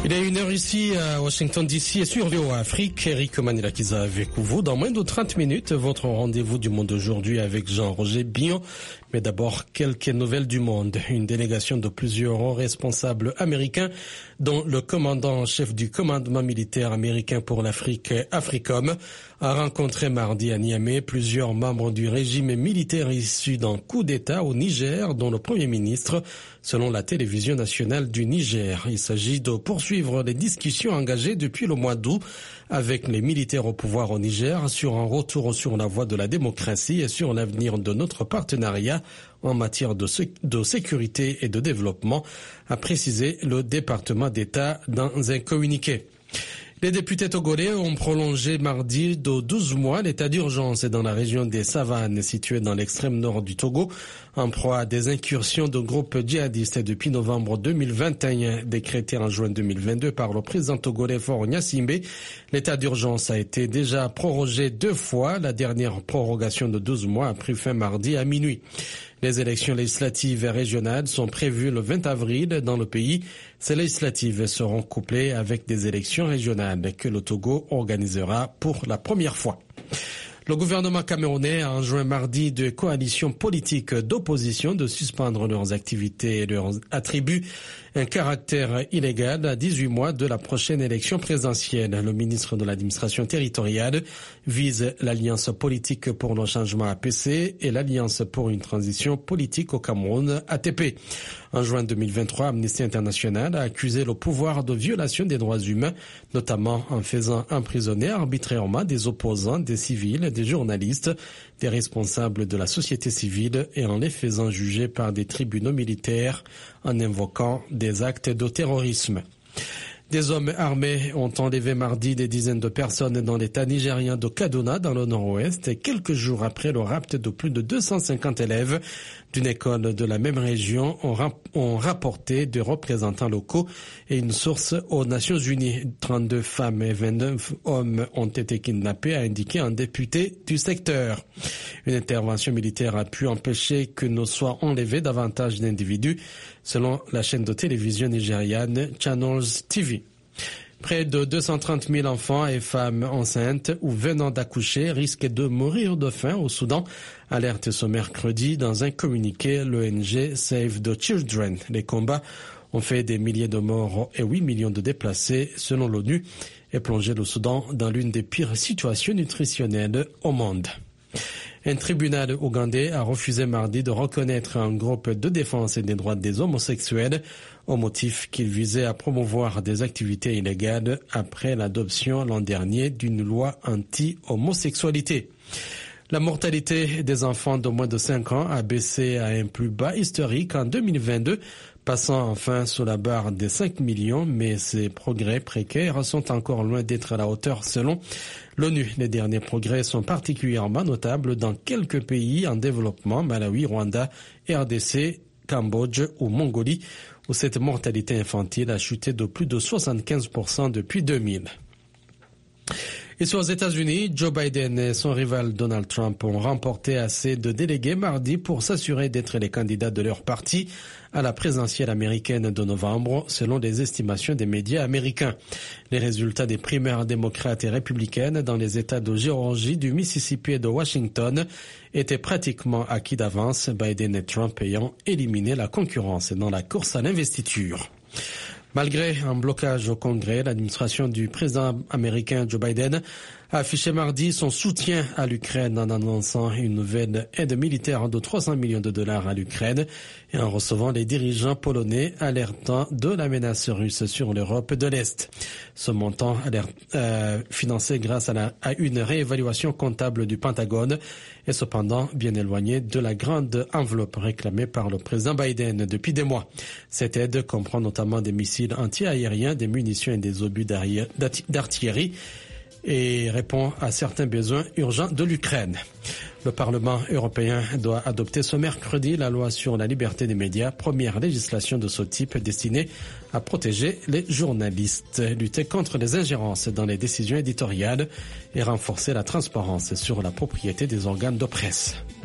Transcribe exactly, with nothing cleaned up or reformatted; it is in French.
Il est une heure ici à Washington D C et sur V O A Afrique. Eric Manilakiza avec vous. Dans moins de trente minutes, votre rendez-vous du monde aujourd'hui avec Jean-Roger Billon. Mais d'abord, quelques nouvelles du monde. Une délégation de plusieurs hauts responsables américains, dont le commandant en chef du commandement militaire américain pour l'Afrique, AFRICOM, a rencontré mardi à Niamey plusieurs membres du régime militaire issu d'un coup d'État au Niger, dont le Premier ministre, selon la télévision nationale du Niger. Il s'agit de poursuivre les discussions engagées depuis le mois d'août avec les militaires au pouvoir au Niger sur un retour sur la voie de la démocratie et sur l'avenir de notre partenariat en matière de, sé- de sécurité et de développement, a précisé le département d'État dans un communiqué. Les députés togolais ont prolongé mardi de douze mois l'état d'urgence dans la région des Savanes située dans l'extrême nord du Togo, en proie à des incursions de groupes djihadistes depuis novembre deux mille vingt et un, décrété en juin deux mille vingt-deux par le président togolais Faure Gnassingbé. L'état d'urgence a été déjà prorogé deux fois. La dernière prorogation de douze mois a pris fin mardi à minuit. Les élections législatives et régionales sont prévues le vingt avril dans le pays. Ces législatives seront couplées avec des élections régionales que le Togo organisera pour la première fois. Le gouvernement camerounais a enjoint mardi deux coalitions politiques d'opposition de suspendre leurs activités et leurs attributs, un caractère illégal à dix-huit mois de la prochaine élection présidentielle. Le ministre de l'administration territoriale vise l'Alliance politique pour le changement A P C et l'Alliance pour une transition politique au Cameroun A T P. En juin deux mille vingt-trois, Amnesty International a accusé le pouvoir de violation des droits humains, notamment en faisant emprisonner arbitrairement des opposants, des civils, des journalistes, des responsables de la société civile et en les faisant juger par des tribunaux militaires en invoquant des actes de terrorisme. Des hommes armés ont enlevé mardi des dizaines de personnes dans l'état nigérien de Kaduna, dans le nord-ouest, et quelques jours après le rapt de plus de deux cent cinquante élèves d'une école de la même région ont, rap- ont rapporté des représentants locaux et une source aux Nations Unies. trente-deux femmes et vingt-neuf hommes ont été kidnappés, a indiqué un député du secteur. Une intervention militaire a pu empêcher que ne soient enlevés davantage d'individus, selon la chaîne de télévision nigériane Channels T V. Près de deux cent trente mille enfants et femmes enceintes ou venant d'accoucher risquent de mourir de faim au Soudan, alerte ce mercredi dans un communiqué l'O N G Save the Children. Les combats ont fait des milliers de morts et huit millions de déplacés, selon l'ONU, et plongé le Soudan dans l'une des pires situations nutritionnelles au monde. Un tribunal ougandais a refusé mardi de reconnaître un groupe de défense des droits des homosexuels au motif qu'il visait à promouvoir des activités illégales après l'adoption l'an dernier d'une loi anti-homosexualité. La mortalité des enfants de moins de cinq ans a baissé à un plus bas historique en deux mille vingt-deux, passant enfin sous la barre des cinq millions, mais ces progrès précaires sont encore loin d'être à la hauteur selon l'ONU. Les derniers progrès sont particulièrement notables dans quelques pays en développement, Malawi, Rwanda, R D C, Cambodge ou Mongolie, où cette mortalité infantile a chuté de plus de soixante-quinze pour cent depuis deux mille. Ici aux États-Unis, Joe Biden et son rival Donald Trump ont remporté assez de délégués mardi pour s'assurer d'être les candidats de leur parti à la présidentielle américaine de novembre, selon les estimations des médias américains. Les résultats des primaires démocrates et républicaines dans les États de Géorgie, du Mississippi et de Washington étaient pratiquement acquis d'avance, Biden et Trump ayant éliminé la concurrence dans la course à l'investiture. Malgré un blocage au Congrès, l'administration du président américain Joe Biden a affiché mardi son soutien à l'Ukraine en annonçant une nouvelle aide militaire de trois cents millions de dollars à l'Ukraine et en recevant les dirigeants polonais alertant de la menace russe sur l'Europe de l'Est. Ce montant alerte, euh, financé grâce à, la, à une réévaluation comptable du Pentagone est cependant bien éloigné de la grande enveloppe réclamée par le président Biden depuis des mois. Cette aide comprend notamment des missiles anti-aériens, des munitions et des obus d'artillerie et répond à certains besoins urgents de l'Ukraine. Le Parlement européen doit adopter ce mercredi la loi sur la liberté des médias, première législation de ce type destinée à protéger les journalistes, lutter contre les ingérences dans les décisions éditoriales et renforcer la transparence sur la propriété des organes de presse.